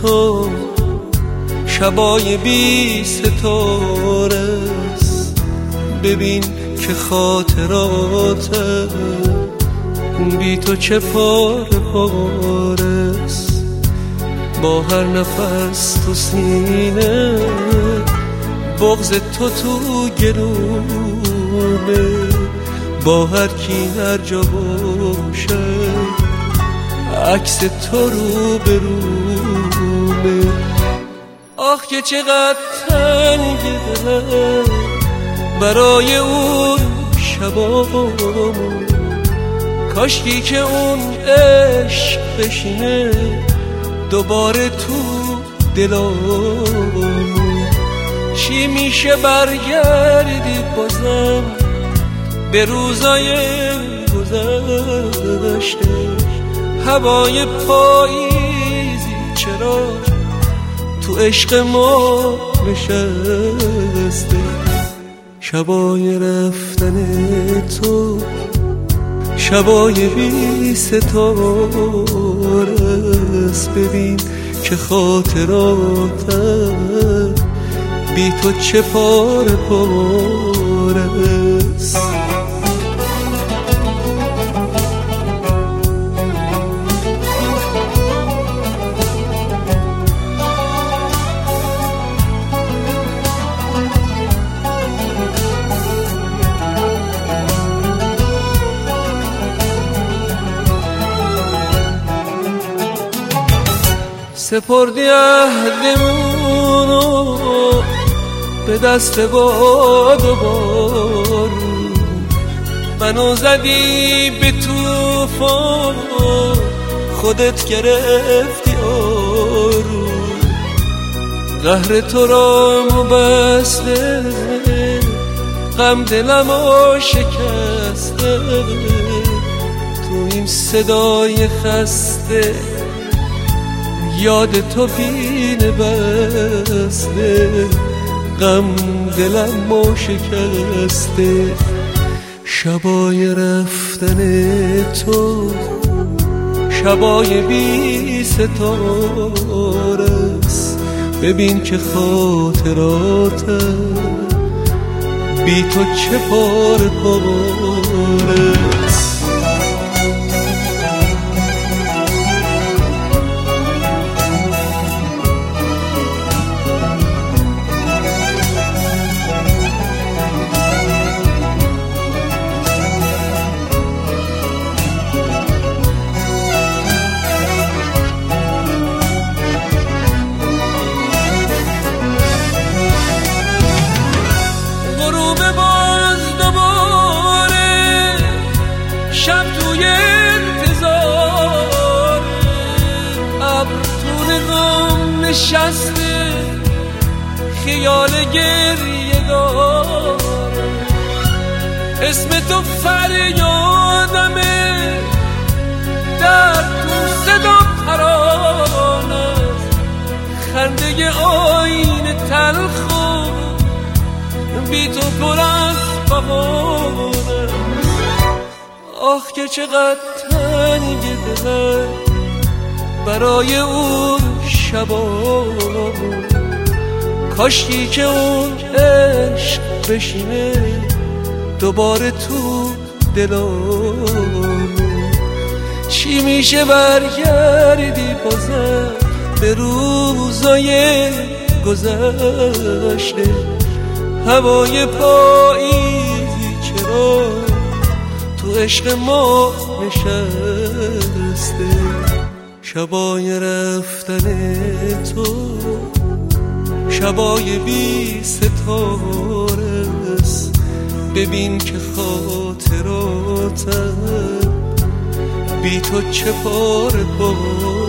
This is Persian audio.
تو شبای بی ستاره است. ببین که خاطرات بی تو چه پاره پاره است. با هر نفس تو سینه بغض تو گلومه. با هر کی هر جا باشه عکس تو رو به رومه. آخ که چقدر تنگه دلم برای اون شبامون. کاشکی که اون عشق بشینه دوباره تو دلامون. چی میشه برگردی بازم به روزای گذشته؟ هوای پاییزی چرا تو عشق ما نشسته؟ شبای رفتن تو شبای بی ستاره است. ببین که خاطراتم بی تو چه پاره پاره است. سپردی عهدمونو به دست باد و بارون. منو زدی به طوفان خودت گرفتی آروم. قهر تو را مبسته غم دلمو شکسته. تو این صدای خسته یاد تو پینه بسته. غم دلمو شکسته. شبای رفتن تو شبای بی ستاره است. ببین که خاطراتم بی تو چه پاره پاره است. شب توی انتظار ابرتون غم نشسته خیال گریه داره. اسم تو فریادمه در تو صدا ترانه. خنده آینه تلخ و بی تو پر از بهانه. آخ که چقدر تنگه دلم برای اون شبامون. کاشکی که اون عشق بشینه دوباره تو دلامون. چی میشه برگردی بازم به روزای گذشته؟ هوای پاییزی چرا تو عشق ما نشسته؟ شبای رفتن تو شبای بی ستاره است. ببین که خاطراتم بی تو چه پاره پاره